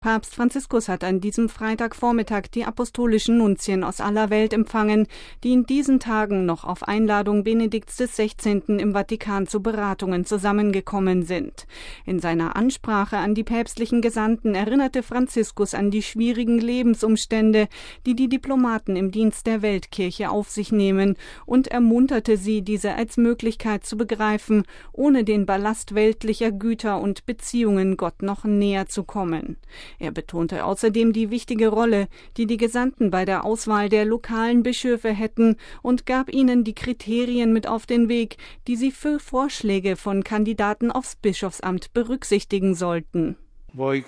Papst Franziskus hat an diesem Freitagvormittag die apostolischen Nunzien aus aller Welt empfangen, die in diesen Tagen noch auf Einladung Benedikts XVI. Im Vatikan zu Beratungen zusammengekommen sind. In seiner Ansprache an die päpstlichen Gesandten erinnerte Franziskus an die schwierigen Lebensumstände, die die Diplomaten im Dienst der Weltkirche auf sich nehmen, und ermunterte sie, diese als Möglichkeit zu begreifen, ohne den Ballast weltlicher Güter und Beziehungen Gott noch näher zu kommen. Er betonte außerdem die wichtige Rolle, die die Gesandten bei der Auswahl der lokalen Bischöfe hätten, und gab ihnen die Kriterien mit auf den Weg, die sie für Vorschläge von Kandidaten aufs Bischofsamt berücksichtigen sollten. Ihr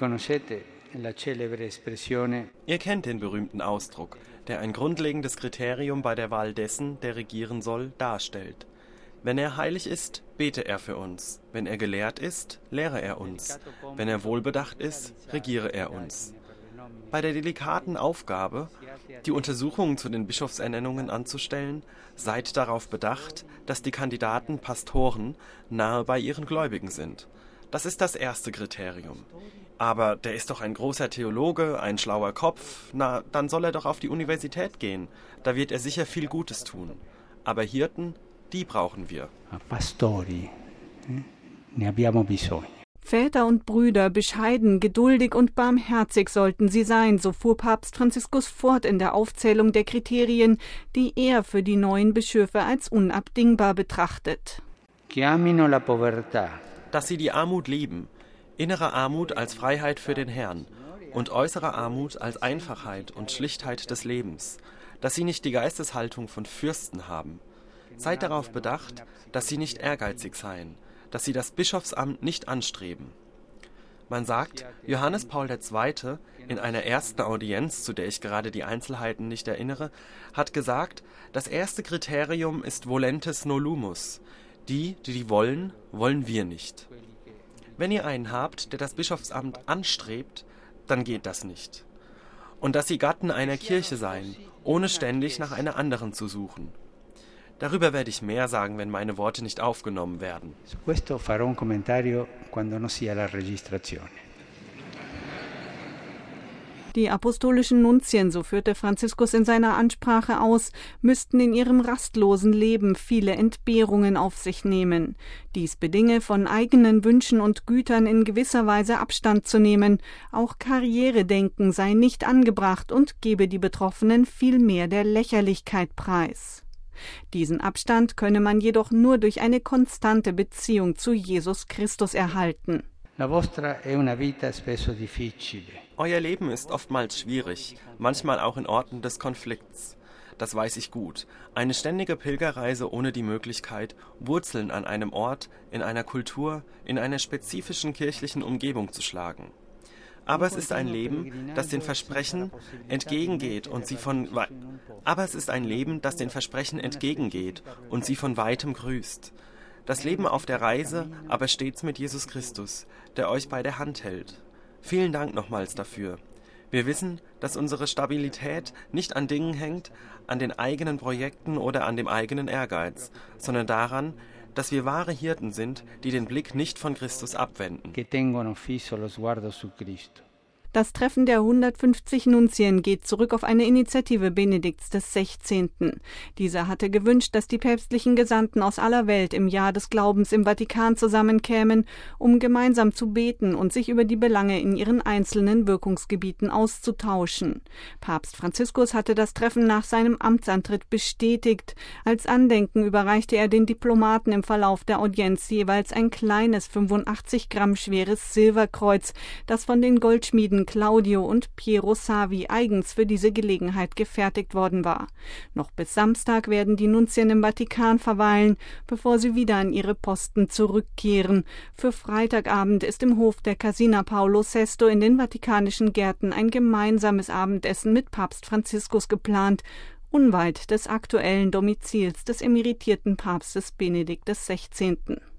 kennt den berühmten Ausdruck, der ein grundlegendes Kriterium bei der Wahl dessen, der regieren soll, darstellt. Wenn er heilig ist, bete er für uns. Wenn er gelehrt ist, lehre er uns. Wenn er wohlbedacht ist, regiere er uns. Bei der delikaten Aufgabe, die Untersuchungen zu den Bischofsernennungen anzustellen, seid darauf bedacht, dass die Kandidaten Pastoren nahe bei ihren Gläubigen sind. Das ist das erste Kriterium. Aber der ist doch ein großer Theologe, ein schlauer Kopf, na, dann soll er doch auf die Universität gehen. Da wird er sicher viel Gutes tun. Aber Hirten, die brauchen wir. Pastori, ne abbiamo bisogno. Väter und Brüder, bescheiden, geduldig und barmherzig sollten sie sein, so fuhr Papst Franziskus fort in der Aufzählung der Kriterien, die er für die neuen Bischöfe als unabdingbar betrachtet. Che amino la povertà. Dass sie die Armut lieben, innere Armut als Freiheit für den Herrn und äußere Armut als Einfachheit und Schlichtheit des Lebens, dass sie nicht die Geisteshaltung von Fürsten haben. Seid darauf bedacht, dass sie nicht ehrgeizig seien, dass sie das Bischofsamt nicht anstreben. Man sagt, Johannes Paul II. In einer ersten Audienz, zu der ich gerade die Einzelheiten nicht erinnere, hat gesagt, das erste Kriterium ist volentes nolumus. Die wollen, wollen wir nicht. Wenn ihr einen habt, der das Bischofsamt anstrebt, dann geht das nicht. Und dass sie Gatten einer Kirche seien, ohne ständig nach einer anderen zu suchen. Darüber werde ich mehr sagen, wenn meine Worte nicht aufgenommen werden. Su questo farò un commentario quando non sia la registrazione. Die apostolischen Nunzien, so führte Franziskus in seiner Ansprache aus, müssten in ihrem rastlosen Leben viele Entbehrungen auf sich nehmen. Dies bedinge, von eigenen Wünschen und Gütern in gewisser Weise Abstand zu nehmen. Auch Karrieredenken sei nicht angebracht und gebe die Betroffenen vielmehr der Lächerlichkeit preis. Diesen Abstand könne man jedoch nur durch eine konstante Beziehung zu Jesus Christus erhalten. Euer Leben ist oftmals schwierig, manchmal auch in Orten des Konflikts. Das weiß ich gut. Eine ständige Pilgerreise ohne die Möglichkeit, Wurzeln an einem Ort, in einer Kultur, in einer spezifischen kirchlichen Umgebung zu schlagen. Aber es ist ein Leben, das den Versprechen entgegengeht und sie von weitem grüßt. Das Leben auf der Reise, aber stets mit Jesus Christus, der euch bei der Hand hält. Vielen Dank nochmals dafür. Wir wissen, dass unsere Stabilität nicht an Dingen hängt, an den eigenen Projekten oder an dem eigenen Ehrgeiz, sondern daran, dass wir wahre Hirten sind, die den Blick nicht von Christus abwenden. Das Treffen der 150 Nunzien geht zurück auf eine Initiative Benedikts XVI. Dieser hatte gewünscht, dass die päpstlichen Gesandten aus aller Welt im Jahr des Glaubens im Vatikan zusammenkämen, um gemeinsam zu beten und sich über die Belange in ihren einzelnen Wirkungsgebieten auszutauschen. Papst Franziskus hatte das Treffen nach seinem Amtsantritt bestätigt. Als Andenken überreichte er den Diplomaten im Verlauf der Audienz jeweils ein kleines 85 Gramm schweres Silberkreuz, das von den Goldschmieden Claudio und Piero Savi eigens für diese Gelegenheit gefertigt worden war. Noch bis Samstag werden die Nunzien im Vatikan verweilen, bevor sie wieder an ihre Posten zurückkehren. Für Freitagabend ist im Hof der Casina Paolo VI in den vatikanischen Gärten ein gemeinsames Abendessen mit Papst Franziskus geplant, unweit des aktuellen Domizils des emeritierten Papstes Benedikt XVI.